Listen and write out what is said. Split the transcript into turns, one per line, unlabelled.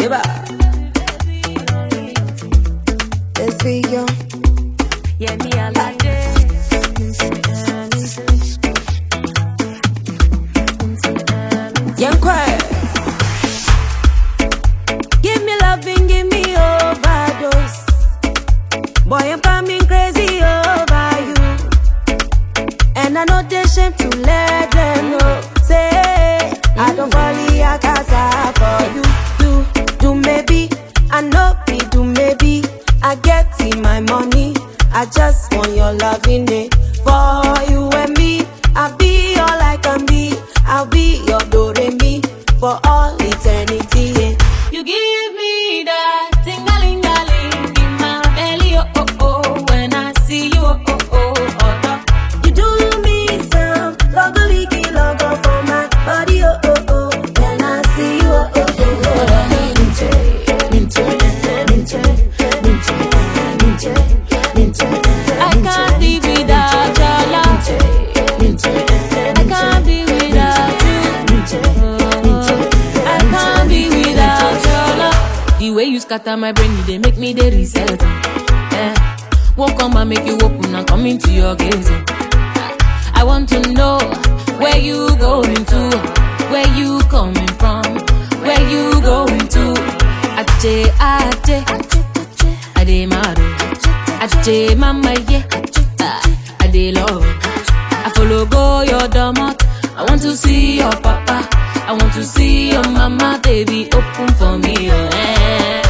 Eba. Let's be young.
Yeah, me I like this.
Young quiet. Give me loving, give me overdose. Boy, I'm coming crazy over you. And I know they shame to let them know. Say, I don't fall a casa for you. Do maybe, I know be do maybe. I get in my money. I just want your loving it. For you and me, I'll be all I can be. I'll be your do-re-mi for all eternity. Yeah.
You give me that ting-a-ling-a-ling in my belly, oh oh oh. When I see you, oh oh oh oh.
You do me some love-a-leaky lover for my body, oh oh oh. When I see you, oh oh oh.
I can't live without your love. I can't be without you. I can't be without your love. The way you scatter my brain, they make me the reset. Won't come and make you open and come into your gaze. I want to know where you going to, where you coming from, where you going to. Ache, I dey mad. Ache, mama, yeah. I dey love. I follow go your domot. I want to see your papa. I want to see your mama, baby. Open for me, oh, eh.